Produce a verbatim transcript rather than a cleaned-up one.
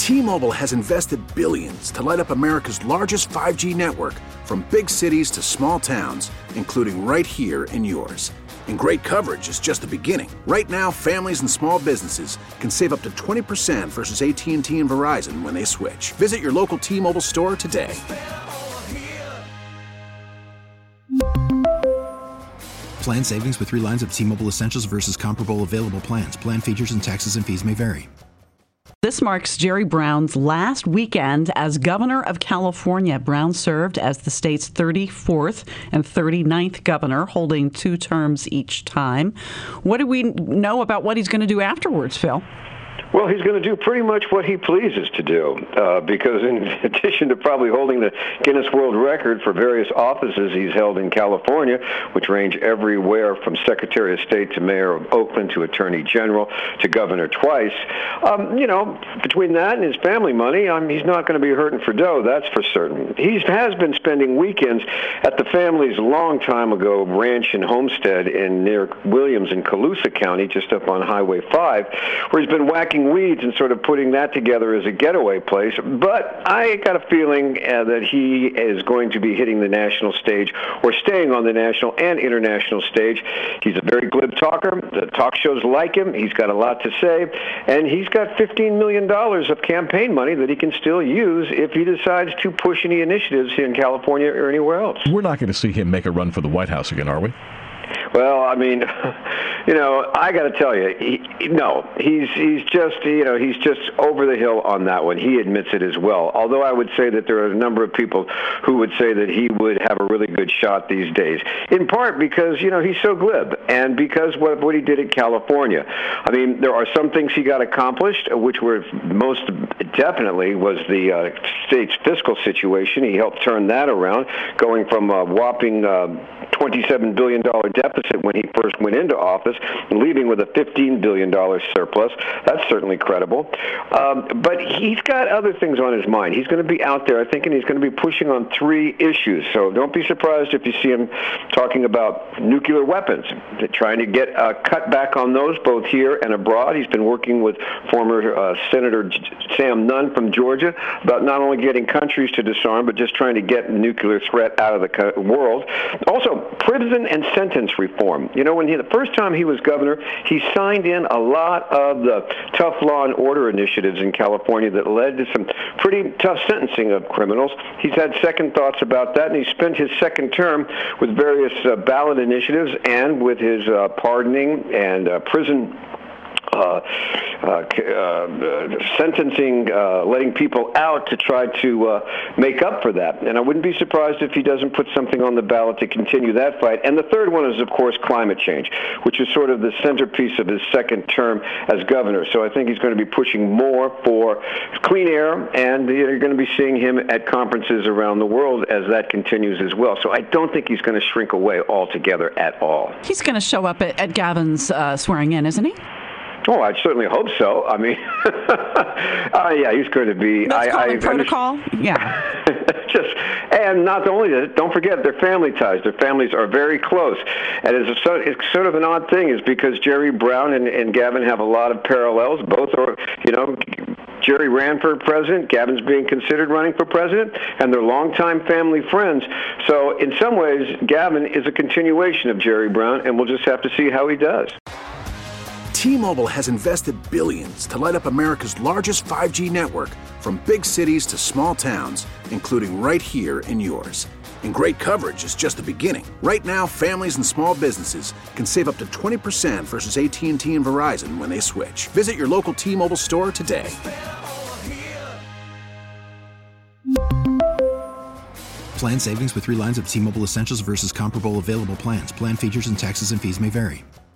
T-Mobile has invested billions to light up America's largest five G network, from big cities to small towns, including right here in yours. And great coverage is just the beginning. Right now, families and small businesses can save up to twenty percent versus A T and T and Verizon when they switch. Visit your local T-Mobile store today. Plan savings with three lines of T-Mobile Essentials versus comparable available plans. Plan features and taxes and fees may vary. This marks Jerry Brown's last weekend as governor of California. Brown served as the state's thirty-fourth and thirty-ninth governor, holding two terms each time. What do we know about what he's going to do afterwards, Phil? Well, he's going to do pretty much what he pleases to do, uh, because in addition to probably holding the Guinness World Record for various offices he's held in California, which range everywhere from Secretary of State to Mayor of Oakland to Attorney General to Governor twice, um, you know, between that and his family money, um, he's not going to be hurting for dough, that's for certain. He has been spending weekends at the family's long time ago ranch and homestead in near Williams in Colusa County, just up on Highway five, where he's been whacking weeds and sort of putting that together as a getaway place. But I got a feeling uh, that he is going to be hitting the national stage or staying on the national and international stage. He's a very glib talker. The talk shows like him. He's got a lot to say. And he's got fifteen million dollars of campaign money that he can still use if he decides to push any initiatives here in California or anywhere else. We're not going to see him make a run for the White House again, are we? Well, I mean, you know, I got to tell you, he, no, he's he's just, you know, he's just over the hill on that one. He admits it as well. Although I would say that there are a number of people who would say that he would have a really good shot these days, in part because, you know, he's so glib and because what what he did in California. I mean, there are some things he got accomplished, which were most definitely was the uh, state's fiscal situation. He helped turn that around, going from a whopping uh, twenty-seven billion dollars deficit when he first went into office, and leaving with a fifteen billion dollars surplus. That's certainly credible. Um, but he's got other things on his mind. He's going to be out there, I think, and he's going to be pushing on three issues. So don't be surprised if you see him talking about nuclear weapons, trying to get a cut back on those both here and abroad. He's been working with former uh, Senator Sam Nunn from Georgia about not only getting countries to disarm, but just trying to get the nuclear threat out of the world. Also, prison and sentence reform. You know, when he, the first time he was governor, he signed in a lot of the tough law and order initiatives in California that led to some pretty tough sentencing of criminals. He's had second thoughts about that, and he spent his second term with various uh, ballot initiatives and with his uh, pardoning and uh, prison Uh, uh, uh, sentencing, uh, letting people out to try to uh, make up for that. And I wouldn't be surprised if he doesn't put something on the ballot to continue that fight. And the third one is, of course, climate change, which is sort of the centerpiece of his second term as governor. So I think he's going to be pushing more for clean air, and you're going to be seeing him at conferences around the world as that continues as well. So I don't think he's going to shrink away altogether at all. He's going to show up at, at Gavin's uh, swearing in, isn't he? Oh, I certainly hope so. I mean, uh, yeah, he's going to be. That's I, I, protocol. Yeah. Just and not only that, don't forget their family ties. Their families are very close, and it's, a, it's sort of an odd thing, is because Jerry Brown and, and Gavin have a lot of parallels. Both are, you know. Jerry ran for president. Gavin's being considered running for president, and they're longtime family friends. So in some ways, Gavin is a continuation of Jerry Brown, and we'll just have to see how he does. T-Mobile has invested billions to light up America's largest five G network, from big cities to small towns, including right here in yours. And great coverage is just the beginning. Right now, families and small businesses can save up to twenty percent versus A T and T and Verizon when they switch. Visit your local T-Mobile store today. Plan savings with three lines of T-Mobile Essentials versus comparable available plans. Plan features and taxes and fees may vary.